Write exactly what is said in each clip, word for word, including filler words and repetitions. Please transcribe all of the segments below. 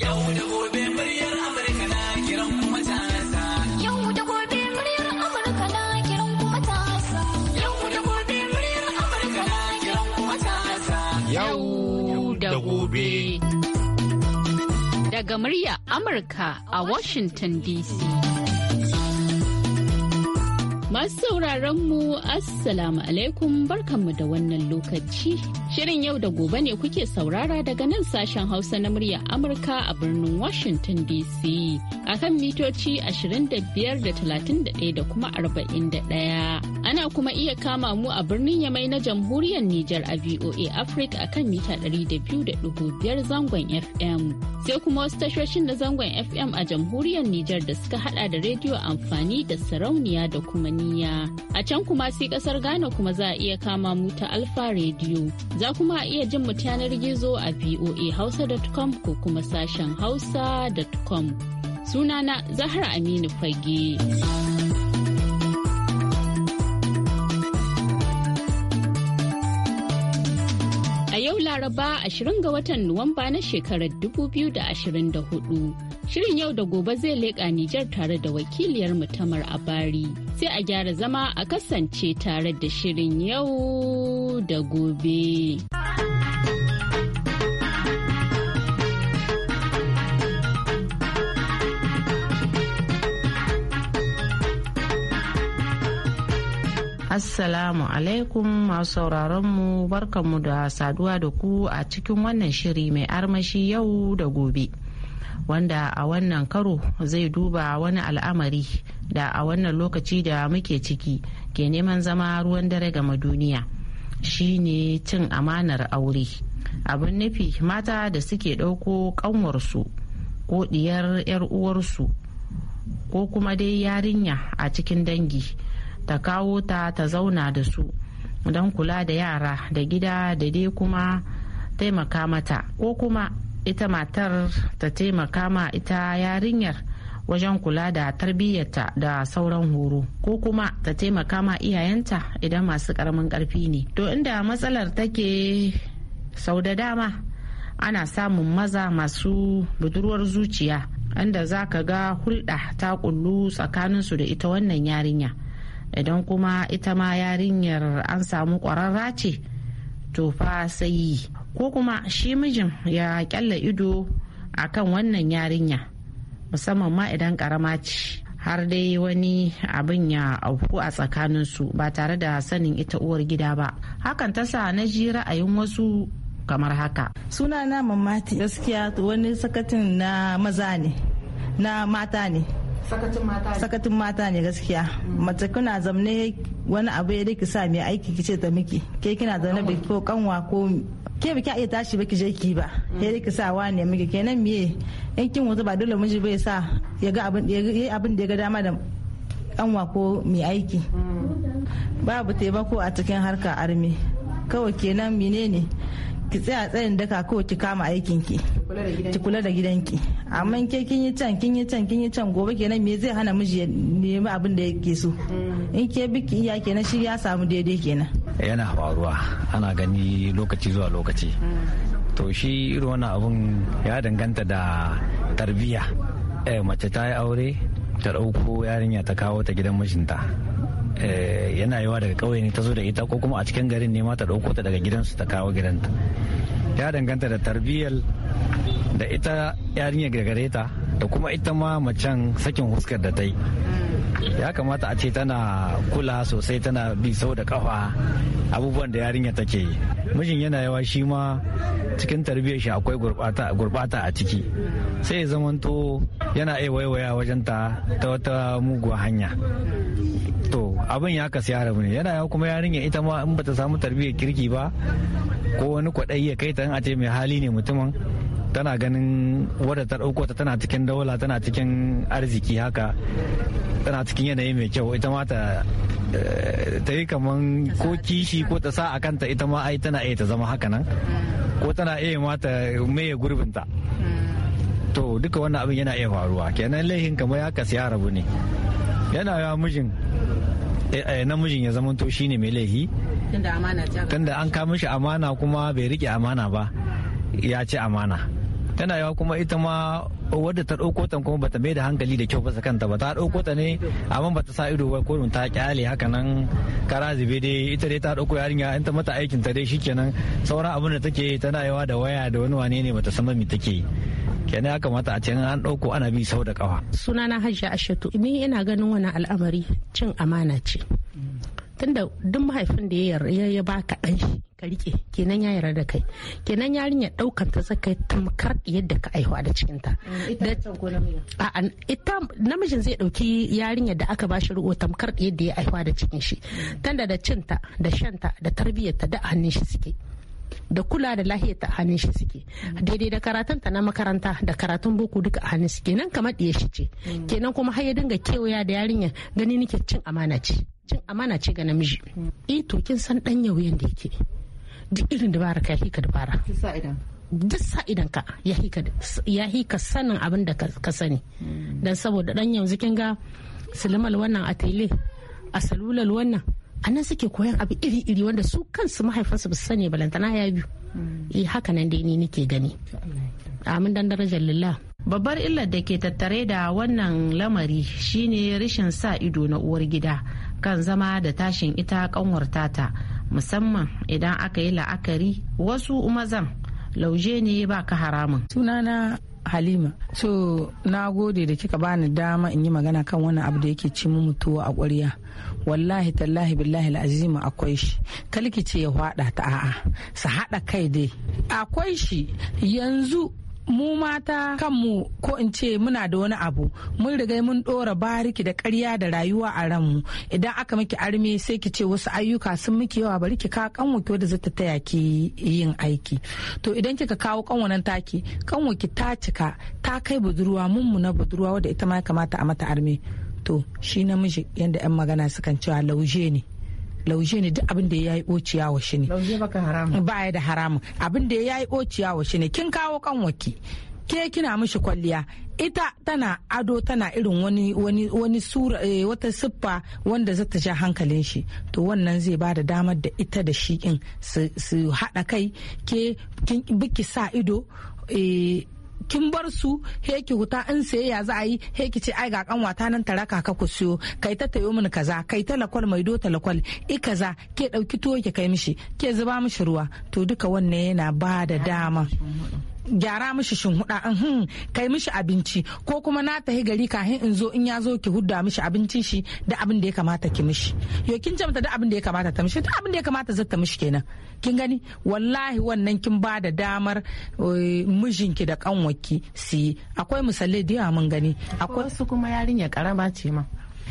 Yau da gobe muryar Amurka na kiran kuma matasa. Yau da gobe muryar Amurka na kiran kuma matasa. Yau da gobe muryar Amurka na kiran kuma matasa. Yau da gobe. Daga muryar Amurka a Washington D C. Masu sauraron mu Assalamu alaikum barkanmu da wannan lokaci. Shirin yau da gobe ne kuke saurara daga nan sashen Hausa na muryar Amurka a birnin Washington D C. A kan mitoci ashirin da biyar da talatin da ɗaya da kuma arba'in da ɗaya. Ana kuma iya kama mu a birnin Yamai na Jamhuriyar Nijar a V O A Africa a kan mita ɗari da biyu da ɗigo biyar zangon F M. Sai kuma wasu tashoshin na zangon F M a Jamhuriyar Nijar da suka hada da rediyo amfani da sarauniya da kuma niyya. A can kuma sai kasar Ghana kuma za a iya kama mu ta Alfa Radio. Za kuma a iya jin mu yanar gizo a v o a hausa dot com ko kuma sashen hausa dot com. Sunana Zahra Aminu Fage. A yau Laraba ashirin ga watan Nuwamba na shekarar dubu biyu da ashirin da hudu. Shirin yau da gobe zai leƙa Nijar tare da wakiliyar Tamar Abari. Sai a gyara zama a kasance tare da shirin yau da gobe. Assalamu alaikum masu sauraronmu barkanmu da saduwa da ku a cikin wannan shiri mai armashi yau da gobe. Wanda a wannan karo zai duba wani al'amari da a wannan lokaci da muke ciki ke neman zama ruwan dare gama duniya shine cin amanar aure. Abin nufi mata da suke ɗauko ƙanwarsu ko ɗiyar 'yar uwarsu ko kuma dai yarinya a cikin dangi ta kawo ta ta zauna da su don kula da yara da gida da dai kuma taimaka mata, ko kuma ita matar ta taimaka ma ita yarinyar wajen kula da tarbiyyarta da sauran horo, ko kuma ta taimaka ma iyayenta idan masu karamin karfi ne. To inda matsalar take sau da dama ana samun maza masu budurwar zuciya inda za ka ga hulɗa ta kullu tsakaninsu da ita wannan yarinya. Idan kuma ita ma yarinyar an samu ƙwararra ce to fa sai yi, ko kuma shi mijin ya kyalla ido a kan wannan yarinya musamman ma idan ƙarama ce har dai wani abin ya auku a tsakaninsu ba tare da sanin ita uwar gida ba. Hakan ta sa na ji ra'ayin wasu kamar haka. Suna na mamati, gaskiya wani sakatin na maza ne, na mata ne. Sakatin mata ne gaskiya. Mace kuna zamne wani abu ya riki sa mai aiki kice ta miki, ke kina zaune biki ko kanwa ko ke biki iya tashi baki je ki ba, ya riki sa wa ne miki, kenan miye in kin wuta ba dole miji bai sa ya ga abin abin da ya ga dama da kanwa ko mai aiki. Babu taimako a cikin harka arme, kawai kenan menene ki tsaya tsayin daka ko ki kama aikin ki ki kula da gidanki, amma ke kin yi can kin yi can kin yi can gobe kenan me zai hana miji ya nemi abin da yake so? In ke biki iya kenan shi ya samu daidai kenan. Yana faruwa, ana gani lokaci zuwa lokaci. To shi irin wannan abun ya danganta da tarbiyya. Eh, mace ta yi aure ta ɗauko yarinya ta kawo ta gidan mijinta. Yana yawa daga ƙauye ne ta zo da ita, ko kuma a cikin garin ne ma ta ɗauko ta daga gidansu ta kawo gidanta. Ya danganta da tarbiyyar da ita yarinya gare ta da kuma ita ma macen sakin huskar da ta yi. Ya kamata a ce tana kula sosai, tana bi sau da kafa abubuwan da yarinya take yi. Mijin yana yawa shi ma cikin tarbiyyar shi akwai gurbata a ciki, sai ya zamanto yana iya waiwaya wajen ta ta wata muguwa hanya. To abin ya kasu ya rabu ne, yana yawa kuma yarinya ita ma in bata samu tarbiyyar kirki ba ko wani kwaɗayi ya kai ta, a ce mai hali ne mutumin, tana ganin wadda ta ɗauko ta tana cikin daula, tana cikin arziki haka, tana cikin yanayi mai kyau, ita ma ta ta yi kaman ko kishi ko ta sa a kanta ita ma ai tana iya ta zama haka nan, ko tana iya ma ta maye gurbinta. To duka wannan abin yana iya faruwa, kenan laihin kamar ya kasu ya rabu ne. Yana yawa mijin namijin ya zama to shine mai laifi tunda an kama shi amana kuma bai rike amana ba, ya ci amana. tana yawa kuma ita ma wadda ta ɗauko ta kuma bata mai da hankali da kyau ba kanta ba ta ɗauko ta ne amma bata sa ido ba ko ta kyale haka nan kara zube dai ita dai ta ɗauko yarinya in ta mata aikin ta dai shikenan sauran abin da take tana yawa da waya da wani wane ne bata san me take kenan ya kamata a ce an ɗauko ana bi sau da kafa. Sunana Hajiya Ashatu, ni ina ganin wani al'amari cin amana ce. Tunda duk mahaifin da ya ya baka ɗan shi ka rike kenan ya yarda da kai kenan yarinya ɗaukan ta zaka tamkar yadda ka aihuwa da cikinta. Ita namijin zai ɗauki yarinya da aka bashi riko tamkar yadda ya aihuwa da cikin shi. Tunda da cinta da shanta da tarbiyyarta da hannun shi suke. Da kula da lahiyarta a hannun shi suke daidai da karatunta na makaranta da karatun boko duka a hannun su kenan kamar ɗiye shi ce kenan kuma har ya dinga kewaya da yarinya gani nake cin amana ce cin amana ce ga namiji. Eh to kin san dan yauyen da yake duk irin dabara ka hika dabara duk sa idan ka ya hika sanin abin da ka sani dan saboda dan yanzu kin ga silimal wannan a tele a salulal wannan a nan suke koyan abu iri-iri wanda su kansu mahaifansu ba su sani balantana ya biyu. Eh haka nan dai ni nake gani. Amin dan darajar lillah. Babbar illar da ke tattare da wannan lamari shine rashin sa ido na uwar gida kan zama da tashin ita kanwar tata musamman idan aka yi la'akari wasu mazan lauje ne ba ka haramun. Sunana Halima. So na gode da kika bani dama in yi magana kan wannan abu da yake ci mu mutuwa a ƙwarya. Wallahi tallahi billahi al'azima akwai shi. Kalki ce ya hwada ta a'a. Su haɗa kai dai. Akwai shi yanzu mu mata kanmu ko in ce muna da wani abu mun riga mun dora bariki da ƙarya da rayuwa a ranmu idan aka miki arme sai ki ce wasu ayyuka sun miki yawa bari ki ka kanwa ki wadda zata taya ki yin aiki to idan kika kawo kanwanan taki kanwa ki ta cika ta kai budurwa mun na budurwa wadda ita ma ya kamata a mata arme to shi namiji yanda yan magana sukan cewa lauje ne lauje ne duk abin da ya yi ociya wa shi ne lauje baka haramun ba ya da haramun abin da ya yi ociya wa shi ne kin kawo kanwaki ke kina mishi kwalliya ita tana ado tana irin wani wani wani sura eh, wata siffa wanda zata ja hankalin shi to wannan zai ba da damar da ita da shi kin su haɗa kai ke kin biki sa ido eh, kin bar su he ki huta in sayayya za a yi he ki ce ai ga kanwata nan ta raka ka ku siyo kai ta tayo mini kaza kai ta lakwal mai do ta lakwal i kaza ke dauki tuwo ki kai mishi ke zuba mishi ruwa to duka wannan yana ba da dama gyara mishi shinhuda in kai mishi abinci ko kuma na tahi gari kahin in zo in ya zo ki hudda mishi abincin shi da abin da ya kamata ki mishi yo kin ce mata da abin da ya kamata ta mishi da abin da ya kamata zata mishi kenan kin gani wallahi wannan kin ba da damar mijinki da kanwaki su akwai misalai da yawa mun gani akwai wasu kuma yarinya karama ce ma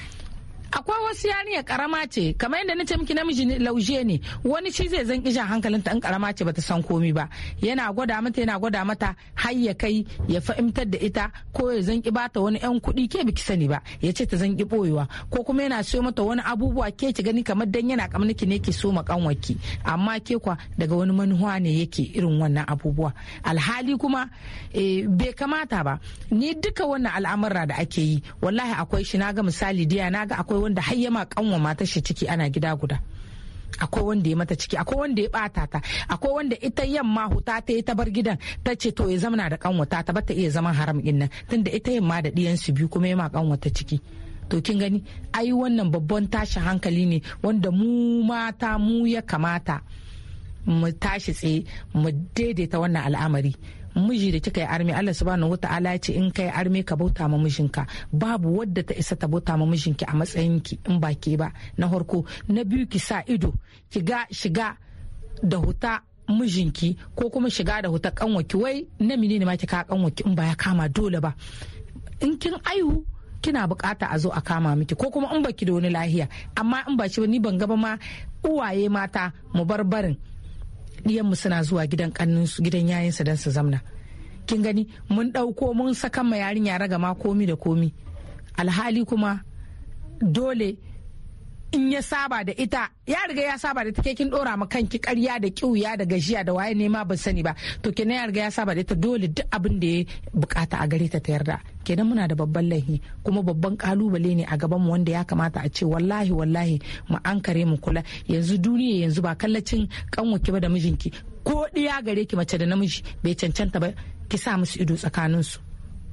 akwai wasu yarinya karama ce kamar yadda nace miki namiji lauje ne wani shi zai zan kishin hankalinta in karama ce bata san komi ba yana gwada mata yana gwada mata har ya kai ya fahimtar da ita ko ya zan ki bata wani yan kuɗi ke biki sani ba ya ce ta zan ki boyewa ko kuma yana so mata wani abubuwa ke ki gani kamar dan yana kamar niki ne ki so ma kanwaki amma ke kwa daga wani manuwa ne yake irin wannan abubuwa alhali kuma e, bai kamata ba ni duka wannan al'amura da ake yi wallahi akwai shi naga misali diya naga akwai wanda har yama kanwa matar shi ciki ana gida guda akwai wanda ya mata ciki akwai wanda ya bata ta akwai wanda ita yamma huta ta yi ta bar gidan ta ce to ya zamana da kanwata ta bata iya zaman haram din nan tunda ita yamma da diyan su biyu kuma yama kanwata ciki to kin gani ai wannan babban tashin hankali ne wanda mu mata mu ya kamata mu tashi tsaye mu daidaita wannan al'amari miji da kika yi arme Allah subhanahu wata'ala ya ce in kai arme ka bauta ma mijinka babu wadda ta isa ta bauta ma mijinki a matsayin ki in ba ke ba na farko na biyu ki sa ido ki ga shiga da huta mijinki ko kuma shiga da huta kanwaki wai na menene ma ki ka kanwaki in ba ya kama dole ba in kin aihu kina bukata a zo a kama miki ko kuma in baki da wani lahiya amma in ba shi ba ni ban gaba ma uwaye mata mu bar barin diyanmu suna zuwa gidan kanninsu gidan yayinsu don su zamna kin gani mun dauko mun saka ma yarinya raga ma komi da komi alhali kuma dole in ya saba da ita ya riga ya saba da ita ke kin dora ma kanki ƙarya da kiuya da gajiya da waye ne ma ban sani ba to kenan ya riga ya saba da ita dole duk abin da ya bukata a gare ta ta yarda kenan muna da babban laifi kuma babban kalubale ne a gaban mu wanda ya kamata a ce wallahi wallahi mu ankare mu kula yanzu duniya yanzu ba kallacin kanwaki ba da mijinki ko ɗiya gare ki mace da namiji bai cancanta ba ki sa musu ido tsakanin su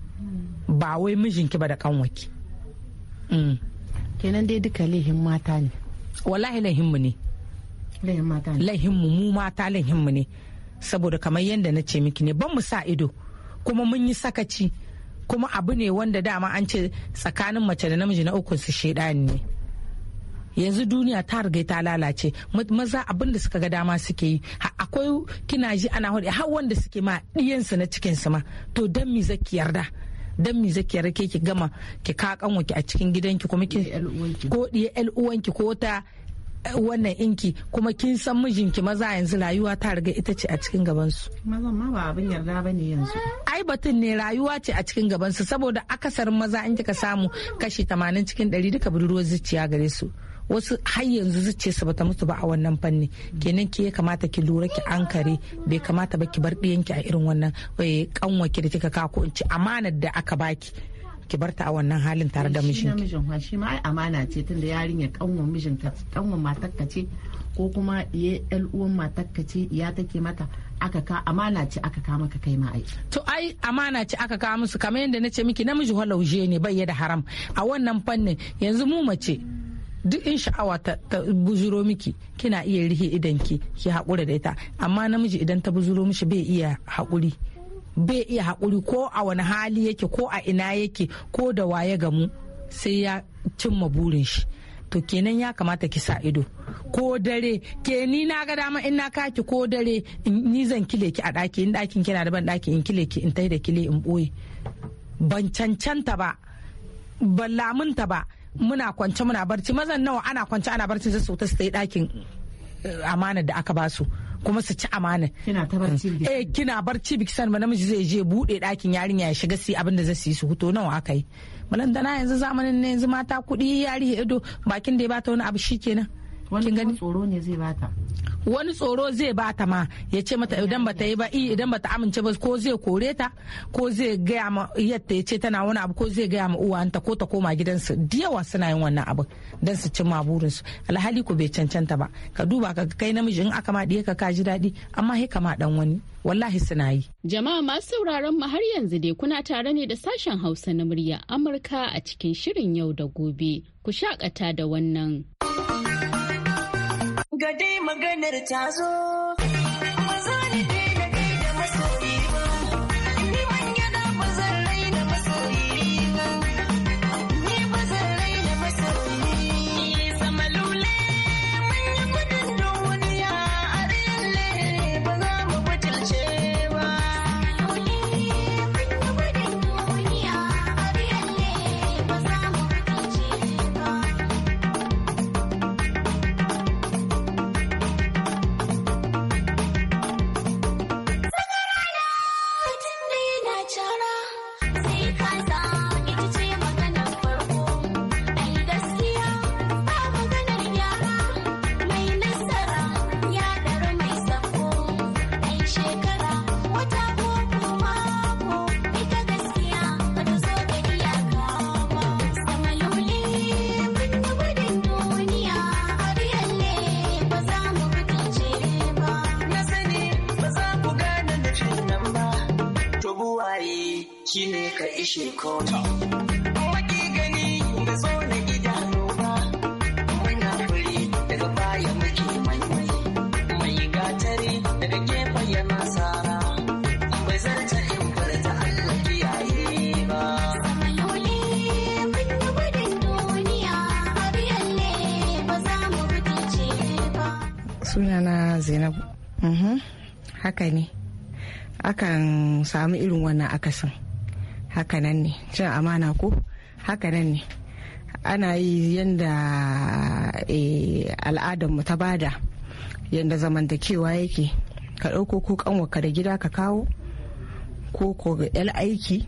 ba wai mijinki ba da kanwaki. Mm. kenan dai duka laihin mata ne. Wallahi laihin mu ne. Laihin mata ne. Laihin mu mu mata laihin mu ne saboda kamar yadda na ce miki ne ban mu sa ido kuma mun yi sakaci kuma abu ne wanda dama an ce tsakanin mace da namiji na ukun su shedani ne. Yanzu duniya ta riga ta lalace maza abin da suka ga dama suke yi akwai kina ji ana hudu har wanda suke ma diyansu na cikin su ma to dan mi zaki yarda dan mi zaki yarda ke ki gama ki ka kanwaki a cikin gidanki kuma ki ko diya el uwanki ko ta wannan inki kuma kin san mijinki maza yanzu rayuwa ta riga ita ce a cikin gaban su mazan ma ba abin yarda bane yanzu ai batun ne rayuwa ce a cikin gaban su saboda akasarin maza in kika samu kashi tamanin cikin ɗari duka budurwar zuciya gare su wasu har yanzu zuciyarsa bata mutu ba a wannan fanni kenan ki ya kamata ki lura ki ankare bai kamata ba ki bar ɗiyanki a irin wannan kanwaki da kika kawo ko in ce amanar da aka baki ki bar ta a wannan halin tare da mijin mijin shi ma ai amana ce tunda yarinya kanwan mijin ka kanwan matarka ce ko kuma ya ɗan uwan matarka ce ya take mata aka ka amana ce aka ka maka kai ma ai to ai amana ce aka ka musu kamar yadda nace miki namiji halauje ne bai da haram a wannan fannin yanzu mu mace duk in sha'awa ta, ta buzuro miki kina iya rihe idanki ki haƙura da ita amma namiji idan ta buzuro mishi bai iya haƙuri bai iya haƙuri ko a wani hali yake ko a ina yake ko da waye gamu sai ya cimma burin shi to kenan ya kamata ki sa ido ko dare ke ni na ga dama in na kaki ko dare ni zan kile ki a ɗaki in ɗakin kina da ban ɗaki in kile ki in tai da kile in ɓoye ban cancanta ba ban lamunta ba muna kwance muna barci mazan nawa ana kwance ana barci su ta su yi ɗakin amanar da aka basu kuma su ci amana kina ta barci eh kina barci biki san ba namiji zai je bude ɗakin yarinya ya shiga su abin da zai su yi su huto nawa aka yi balandana yanzu zamanin ne yanzu mata kuɗi yari ido bakin da ya bata wani abu shikenan wani gani tsoro ne zai bata wani tsoro zai bata ma ya ce mata idan bata yi ba idan bata amince ba ko zai kore ta ko zai gaya ma yadda ya ce tana wani abu ko zai gaya ma uwanta ko ta koma gidansu da yawa suna yin wannan abu don su cimma burinsu alhali ko bai cancanta ba ka duba ka kai namiji in aka ma diye ka ka ji daɗi amma he kama dan wani wallahi suna yi. Jama'a masu sauraron mu har yanzu dai kuna tare ne da sashen Hausa na murya Amurka a cikin shirin yau da gobe ku shakata da wannan. Ga dai maganar ta zo, maza ne dai da kai da masoyi ba, ni manya na ba zan raina masoyi ba, ni ba zan raina masoyi. Sama lule mun yi gudun duniya a riyalle ba za mu butulce ba. Mun yi gudun duniya a riyalle ba za mu butulce ba. Shine ka ishe kota. Waki gani da zo na idanu ba, muna furi daga baya muke maimai, mai gatari daga gefen yana sara, bai zarta in farta Allah kiyaye ba. Samayole mun yi gudun duniya, har yalle ba za mu butulce ba. Sunana Zainabu. Haka ne, akan samu irin wannan akasin. Hakanan ne cin amana ko hakanan ne ana yi yadda al'adarmu ta bada yadda zamantakewa yake ka ɗauko ko kanwarka da gida ka kawo ko ko ga yal aiki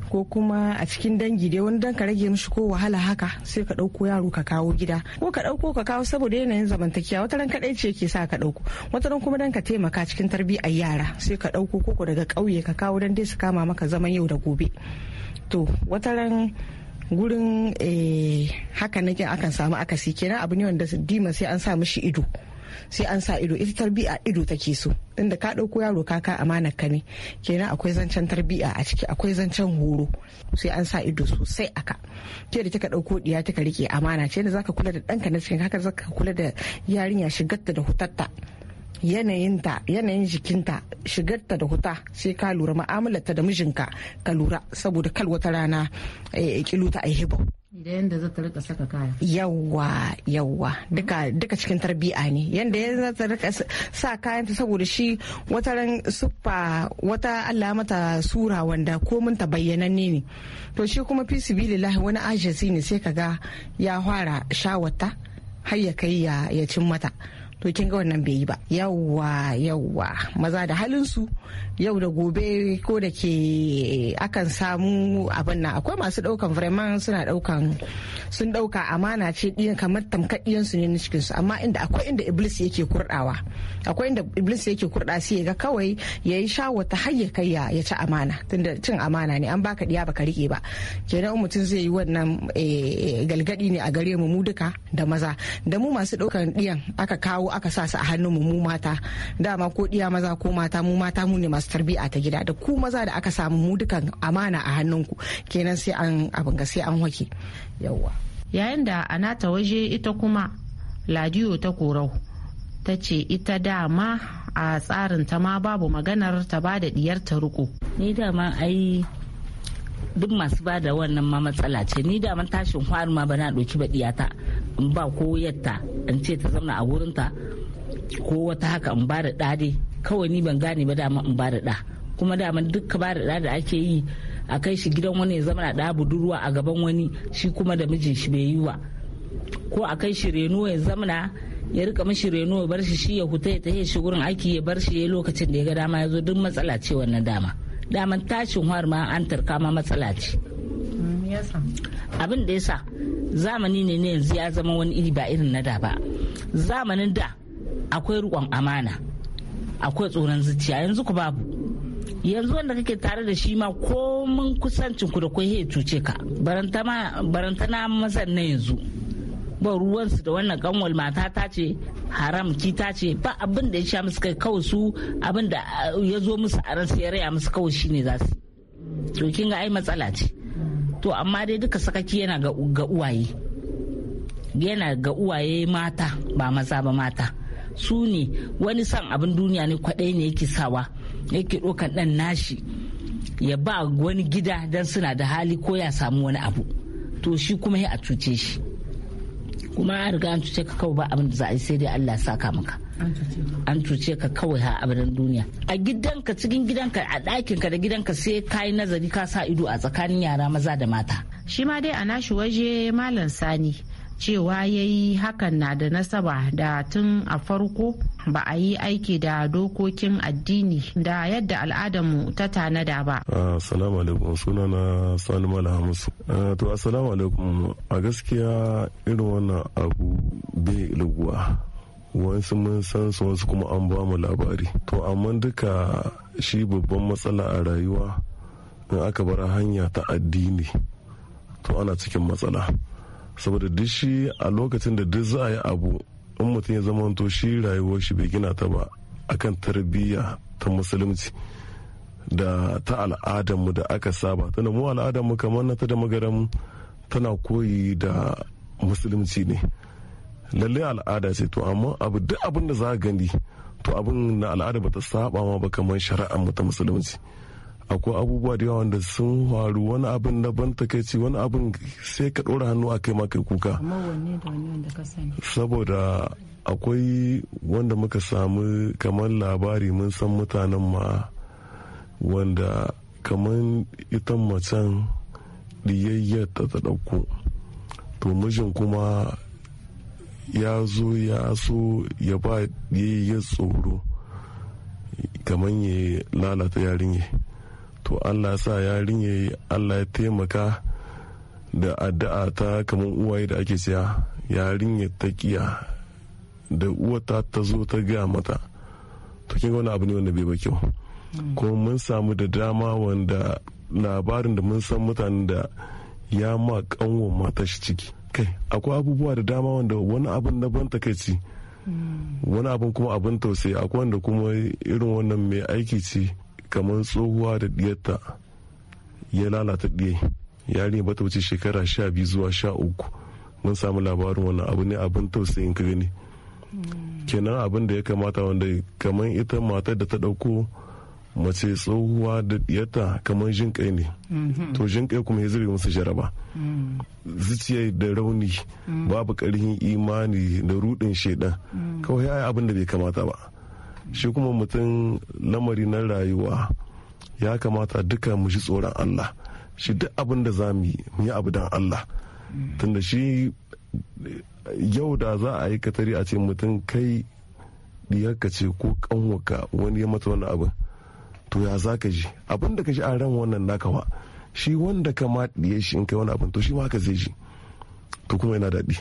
ko kuma a cikin dangi dai wani dan ka rage mishi ko wahala haka sai ka ɗauko yaro ka kawo gida ko ka ɗauko ka kawo saboda yanayin zamantakewa wata ran kaɗai ce ke sa ka ɗauko wata ran kuma dan ka taimaka cikin tarbiyyar yara sai ka ɗauko koko daga ƙauye ka kawo dan dai su kama maka zaman yau da gobe. To wata ran gurin haka nake akan samu akasi kenan abu ne wanda dima sai an sa mishi ido sai an sa ido ita tarbiya ido take so inda ka ɗauko yaro kaka amanar ka ne kenan akwai zancen tarbiya a ciki akwai zancen horo sai an sa ido sosai aka ke da kika ɗauko diya kika rike amana ce da zaka kula da ɗanka na cikin haka zaka kula da yarinya shigarta da hutatta yanayinta yanayin jikinta shigarta da huta sai ka lura ma'amalarta da mijinka ka lura saboda kal wata rana kiluta a hibo da yanda za ta rika saka kaya yawa yawa duka duka cikin tarbiya ne yanda ya za ta rika sa kayanta saboda shi wata ran suffa wata Allah mata sura wanda komin ta bayyananne ne to shi kuma fi sibilillahi wani ajizi ne sai kaga ya fara shawata har ya kai ya cin mata to kin ga wannan bai yi ba yawwa yawwa maza da halin su yau da gobe ko da ke akan samu abin nan akwai masu daukan vraiment suna daukan sun dauka amana ce diyan kamar tamkadiyan su ne na cikin su amma inda akwai inda iblis yake kurdawa akwai inda iblis yake kurda sai ga kawai yayi shawata har ya kai ya ci amana tunda cin amana ne an baka diya baka rike ba kenan mutum zai yi wannan galgadi ne a gare mu mu duka da maza da mu masu daukan diyan aka kawo aka sa su a hannun mu mata dama ko diya maza ko mata mu mata mu ne masu tarbiya ta gida da ku maza da aka samu mu dukan amana a hannunku kenan sai an abin ga sai an wake yawa yayin da a nata waje ita kuma Ladiyo ta Korau ta ce ita dama a tsarin ta ma babu maganar ta ba da diyar ta riko ni dama ai duk masu ba da wannan ma matsala ce ni da man tashin fari ma ba na ɗauki ba diyata in ba ko yadda in ce ta zauna a wurinta ko wata haka in ba da ɗa kawai ni ban gane ba dama in ba da ɗa kuma dama duk ba da ɗa da ake yi a kai shi gidan wani ya zama na ɗa budurwa a gaban wani shi kuma da mijin shi bai yi wa ko a kai shi reno ya zamana ya rika mashi reno ya bar shi shi ya huta ya tafi shi gurin aiki ya bar shi ya lokacin da ya ga dama ya zo duk matsala ce wannan dama daman tashin har ma an tarka ma matsala ce abin da yasa zamani ne ne yanzu ya zama wani iri ba irin na da ba zamanin da akwai riƙon amana akwai tsoron zuciya yanzu ku babu yanzu wanda kake tare da shi ma komin kusancin ku da kai ya cuce ka barantana mazan na yanzu ba ruwansu da wannan kanwal mata ta ce haram kita ce ba abin da ya sha musu kai kawai su abin da ya zo musu a ransu ya raya musu kawai shine za su to kin ga ai matsala ce to amma dai duka sakaki yana ga uwaye yana ga uwaye mata ba maza ba mata su ne wani san abin duniya ne kwaɗai ne yake sawa yake ɗaukan ɗan nashi ya ba wani gida don suna da hali ko ya samu wani abu to shi kuma ya a cuce shi kuma an riga an cuce ka kawai ba abin da za a yi sai dai Allah saka maka an cuce ka kawai ha abin duniya a gidanka cikin gidanka a ɗakinka da gidanka sai ka yi nazari ka sa ido a tsakanin yara maza da mata shi ma dai a nashi waje Malam Sani cewa ya yi hakan na da nasaba da tun a farko ba a yi aiki da dokokin addini da yadda al'adarmu ta tanada ba. Assalamu alaikum, sunana Sani Malam Hamisu. To assalamu alaikum, a gaskiya irin wannan abu bai luguwa. Wasu mun san su wasu kuma an ba mu labari. To amma duka shi babban matsala a rayuwa in aka bar hanya ta addini to ana cikin matsala. Saboda duk shi a lokacin da duk za a yi abu in mutum ya zama to shi rayuwar shi bai gina ta ba akan tarbiyya ta musulunci da ta al'adarmu da aka saba tana mu al'adarmu kamar na ta da magaram tana koyi da musulunci ne lalle al'ada ce to amma abu duk abin da za a gani to abin na al'ada ba ta saba ma ba kamar shari'ar mu ta musulunci akwai abubuwa da yawa wanda sun faru wani abin na ban takaici wani abin sai ka ɗora hannu a kai kai kuka saboda akwai wanda muka samu kamar labari mun san mutanen ma wanda kamar ita macen diyayyar ta ta ɗauko to mijin kuma ya zo ya so ya ba diyayyar tsoro kamar ya lalata yarinya to Allah sa yarinya Allah ya taimaka da addu'a ta kamar uwaye da ake siya yarinya ta kiya da uwata ta zo ta gaya mata to kin wani abu ne wanda bai ba kyau kuma mun samu da dama wanda labarin da mun san mutanen da ya ma kanwon mata shi ciki kai akwai abubuwa da dama wanda wani abin na ban takaici wani abin kuma abin tausayi akwai wanda kuma irin wannan mai aiki ce kamar tsohuwa da diyarta ya lalata diye yari ba ta wuce shekara sha biyu zuwa sha uku mun samu labarin wannan abu ne abin tausayin ka gani kenan abin da ya kamata wanda kamar ita matar da ta dauko mace tsohuwa da diyarta kamar jin kai ne to jin kai kuma ya zube musu jaraba zuciya da rauni babu karhin imani da rudin shedan kawai ya abin da bai kamata ba shi kuma mutum lamari na rayuwa ya kamata duka mu shi tsoron Allah shi duk abin da za mu yi mu yi abu dan Allah tunda shi yau da za a yi katari a ce mutum kai diyarka ce ko kanwaka wani ya mata wani abin to ya za ka ji abin da ka ji a ran wannan naka wa shi wanda ka ma diye shi in kai wani abin to shi ma haka zai ji to kuma yana daɗi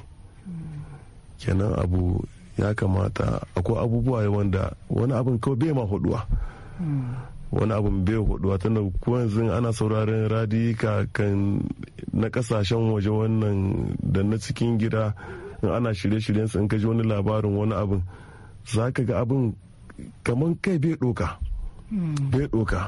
kenan abu ya kamata akwai abubuwa wanda wani abin kawai bai ma huduwa wani abin bai huduwa tunda ko yanzu ana sauraron radika kan na kasashen waje wannan da na cikin gida in ana shirye-shiryen su in ka ji wani labarin wani abin za ka ga abin kamar kai bai doka bai doka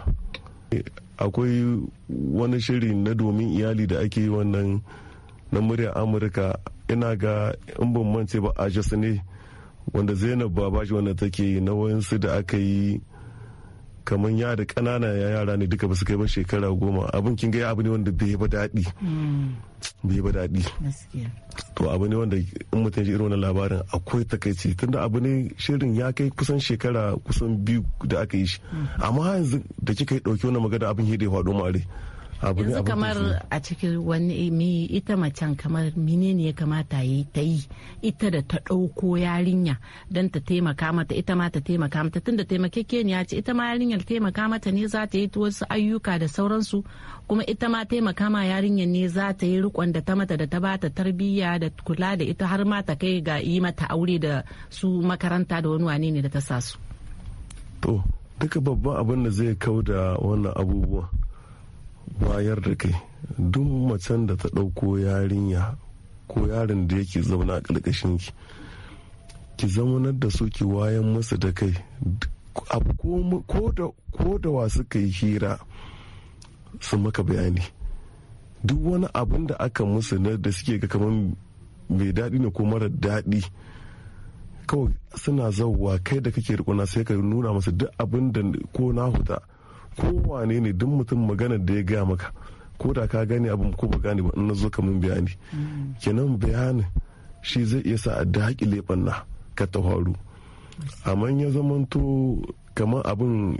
akwai wani shiri na domin iyali da ake yi wannan na muryar amurka ina ga in ban mance ba a ne wanda zainab babaji wanda take yi na wayansu da aka yi kamar ya da ƙanana ya yara ne duka ba su kai ba shekara goma abin kin ga abu ne wanda bai ba daɗi bai ba daɗi to abu ne wanda in mutum ji irin wannan labarin akwai takaici tunda abu ne shirin ya kai kusan shekara kusan biyu da aka yi shi amma yanzu da kika yi ɗauki wannan magana abin hede faɗo mare yanzu kamar a cikin wani mi ita macen kamar menene ya kamata yi ta yi ita da ta ɗauko yarinya don ta taimaka mata ita ma ta taimaka mata tunda taimakekeniya ce ita ma yarinyar taimaka mata ne za ta yi wasu ayyuka da sauransu kuma ita ma taimaka ma yarinyar ne za ta yi rikon da ta mata da ta bata tarbiyya da kula da ita har ma ta kai ga yi mata aure da su makaranta da wani wane ne da ta sa su. To duka babban abin da zai kau da wannan abubuwa wayar da kai duk macen da ta ɗauko yarinya ko yaron da yake zauna a ƙarƙashin ki ki zaunar da su ki wayan musu da kai ko da wa suka yi hira su maka bayani duk wani abin da aka musu na da suke ga kamar mai daɗi ne ko mara daɗi kawai suna zauwa kai da kake rikuna sai ka nuna masa duk abin da ko na huta kowane ne duk mutum maganar da ya gaya maka ko da ka gane abin ko ba gane ba in na zo ka min bayani kenan bayanin shi zai iya sa a da haƙi leɓen na ka ta faru amma ya zamanto kamar abin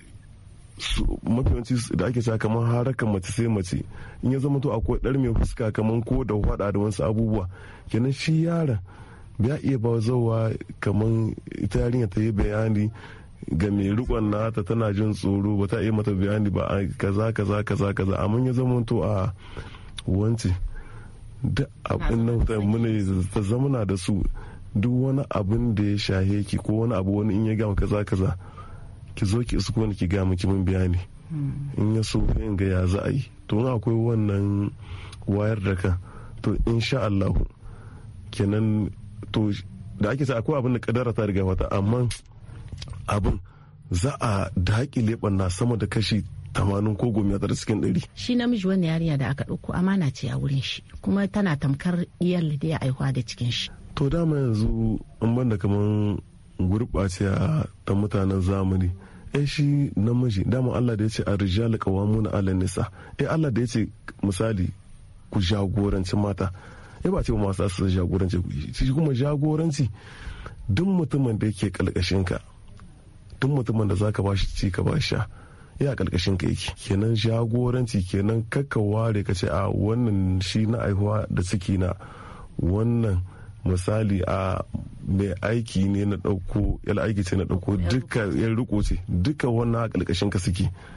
mafiyanci da ake sa kamar harakan mace sai mace in ya zamanto akwai ɗar mai fuska kamar ko da faɗa da wasu abubuwa kenan shi yaron ya iya ba zauwa kamar ita yarinya ta yi bayani ga mai rikon nata tana jin tsoro ba ta iya mata bayani ba a kaza kaza kaza kaza amma ya zama to a wance da abin nan ta mune ta zamana da su duk wani abin da ya shahe ki ko wani abu wani in ya gama kaza kaza ki zo ki isko ni ki ga miki min bayani in ya so in ga ya za a yi to akwai wannan wayar da kan to insha Allah kenan to da ake sa akwai abin da kadara ta riga wata amma abin za a daƙile ɓanna sama da kashi tamanin ko goma tara cikin ɗari. Shi namiji wani yarinya da aka ɗauko amana ce a wurin shi kuma tana tamkar iyal da ya aihuwa da cikin shi. To dama yanzu an banda kamar gurɓaciya ta mutanen zamani eh shi namiji dama Allah da ya ce a rijal qawwamuna ala nisa eh Allah da ya ce misali ku jagoranci mata eh ba ce masu su jagoranci shi kuma jagoranci duk mutumin da yake kalkashin ka duk mutumin da zaka bashi ci ka ba sha ya karkashin ka yake kenan jagoranci kenan kakka ware ka ce a wannan shi na aihuwa da ciki na wannan misali a mai aiki ne na dauko yal aiki ce na dauko duka ya riko ce duka wannan a karkashin ka suke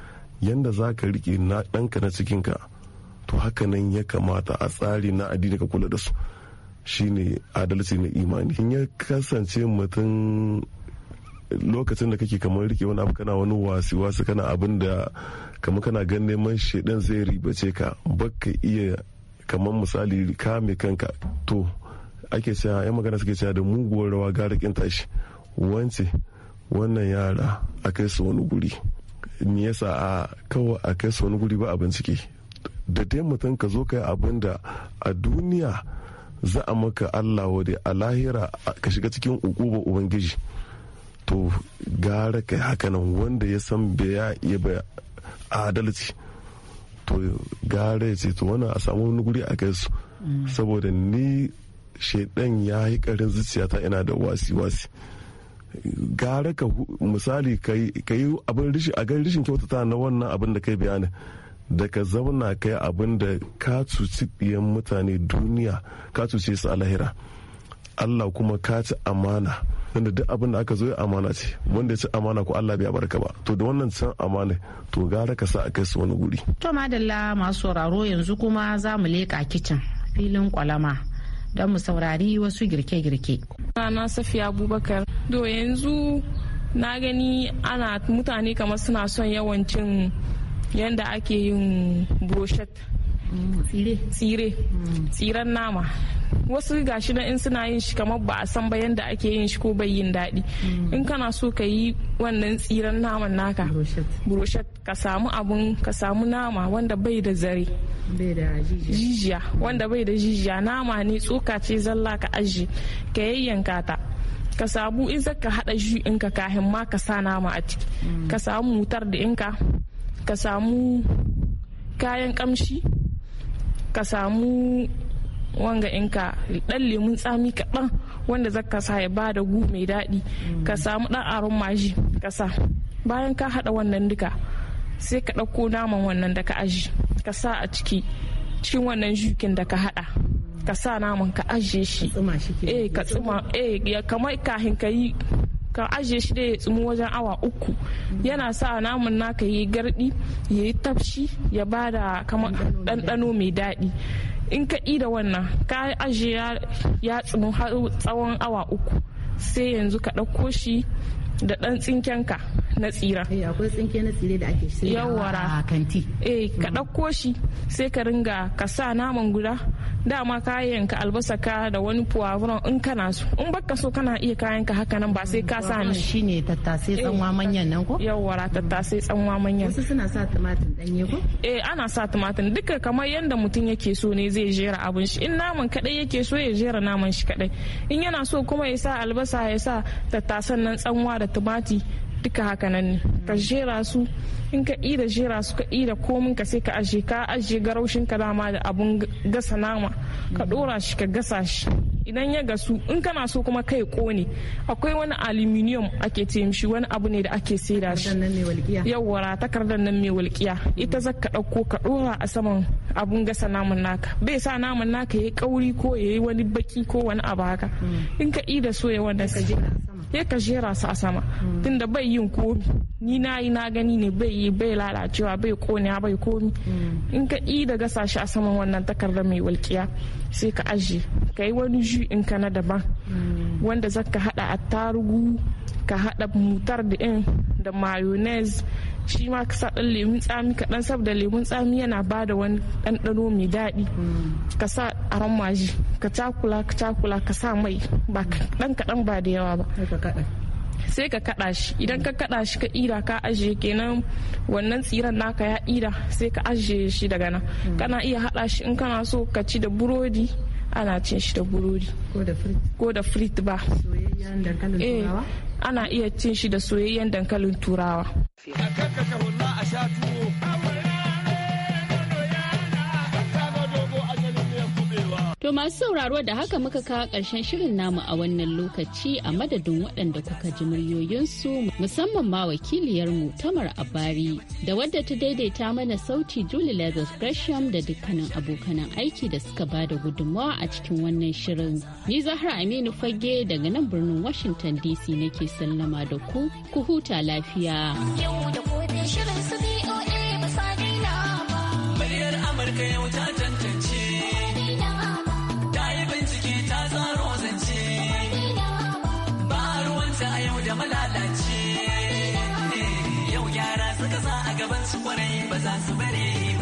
yanda za ka rike na ɗanka na cikinka to haka nan ya kamata a tsari na addini ka kula da su, shine adalci na imani. In ya kasance mutum lokacin da kake kamar rike wani abu kana wani wasi wasu kana abin da kamar kana gan neman shaidan zai ribace ka, baka iya kamar misali kame kanka, to ake cewa yan magana suke cewa da muguwar rawa gara kin tashi. Wance wannan yara a kai su wani guri, me yasa a kawai a kai su wani guri ba a bincike, da dai mutum ka zo kai abin da a duniya za a maka Allah wade, a lahira ka shiga cikin ukubar ubangiji, to gara kai hakanan wanda ya san bai ya ba adalci, to gara ya ce to wannan a samu wani guri a kai su, saboda ni shaidan ya yi karin zuciyata ina da wasi-wasi. Gara ka misali ka yi abin rishi a gan rishin kyautata na wannan abin da kai bayanin, da ka zauna kai abin da ka cuci biyan mutane duniya, ka cuce su a lahira, Allah kuma ka ci amana, wanda duk abin da aka zo ya amana ce, wanda ya ci amana ko Allah bai barka ba, to da wannan can amana to gara ka sa a kai su wani guri. To madalla masu sauraro, yanzu kuma za mu leƙa kicin filin kwalama don mu saurari wasu girke-girke. Na Safiya Abubakar. Do yanzu na gani ana mutane kamar suna son yawan cin yanda ake yin brochet. Tsire. Tsiren nama. Wasu gashi na in suna yin shi kamar ba a san ba yanda ake yin shi ko bai yin daɗi. In kana so ka yi wannan tsiren naman naka brochet, ka samu abun ka samu nama wanda bai da zare, bai da jijiya, wanda bai da jijiya, nama ne tsoka ce zalla, ka aji ka yayyanka ta, ka samu in zaka hada shi in ka kahin ma ka sa nama a ciki, ka samu mutar da inka, ka samu kayan kamshi, ka samu wanga inka dan lemun tsami kaɗan wanda zaka sa ya bada gu mai daɗi, ka samu dan aron maji ka sa. Bayan ka hada wannan duka sai ka ɗauko naman wannan da ka aji ka sa a ciki cikin wannan jukin da ka hada, ka sa naman ka ajiye shi, eh ka tsuma, eh kamar kahin ka yi ka ajiye shi da ya tsumu wajen awa uku, yana sa naman naka yi gardi, ya yi tafshi, ya bada kamar ɗanɗano mai daɗi. In ka da wannan ka ajiye ya tsumu har tsawon awa uku, sai yanzu ka ɗauko shi da ɗan tsinkenka na tsira. Akwai tsinke na tsire da ake sai a kanti. Eh ka ɗauko shi sai ka ringa ka sa naman guda, dama kayan ka albasa ka da wani puwavuron in kana so, in baka so kana iya kayan ka haka nan ba sai ka sa ni. Shine tattasai tsanwa manyan nan ko? Yawwara tattasai tsanwa manyan. Wasu suna sa tumatir danye ko? Eh ana sa tumatir, duka kamar yanda mutum yake so ne zai jera abun shi. In naman kadai yake so ya jera naman shi kadai, in yana so kuma ya sa albasa ya sa tattasan nan tsanwa da tumati, duka haka nan ne ka jera su. In ka ida jera su ka ida komin ka sai ka aje ka aje garaushin ka dama da abun gasa nama, ka dora shi ka gasa shi. Idan ya gasu in kana so kuma kai kone, akwai wani aluminium ake ce mishi, wani abu ne da ake saida shi, yawwara takardar nan mai walƙiya, ita zaka ɗauko ka dora a saman abun gasa naman naka, bai sa naman naka yayi kauri ko yayi wani baki ko wani abu haka. In ka ida soya wannan sai ka jera su a sama, tunda bai yin komi, ni na yi na gani ne bai yi bai lalacewa bai kone bai komi. In ka ida gasa shi a saman wannan takardar mai walƙiya sai ka aje ka yi wani ju in ka na daban, wanda zaka hada attarugu, ka hada mutar da in da mayonnaise, shi ma ka sa dan lemun tsami kaɗan, saboda lemun tsami yana ba da wani ɗanɗano mai daɗi. Ka sa aron maji, ka cakula ka cakula ka sa mai ba ɗan kaɗan ba da yawa ba, sai ka kaɗa shi. Idan ka kaɗa shi ka ira ka ajiye, kenan wannan tsiran naka ya ira, sai ka ajiye shi daga nan. Kana iya haɗa shi in kana so ka ci da burodi, ana cin shi da burodi ko da frit ba. Eh ana iya cin shi da soyayyen dankalin turawa. To masu sauraro, da haka muka kawo ƙarshen shirin namu a wannan lokaci, a madadin waɗanda kuka ji muryoyinsu, musamman ma wakiliyarmu Tamar Abari da wadda ta daidaita mana sauti Julie Leathers Gresham da dukkanin abokanan aiki da suka ba da gudunmawa a cikin wannan shirin. Ni Zahra Aminu Fage daga nan birnin Washington D C nake sallama da ku, ku huta lafiya. Yau da gobe shirin su B O A Talaka yau ta tantance, ta yi bincike ta tsaro zance, ba ruwanta a yau da malalace. Yau gyara suka sa a gaban su kwarai ba za su bari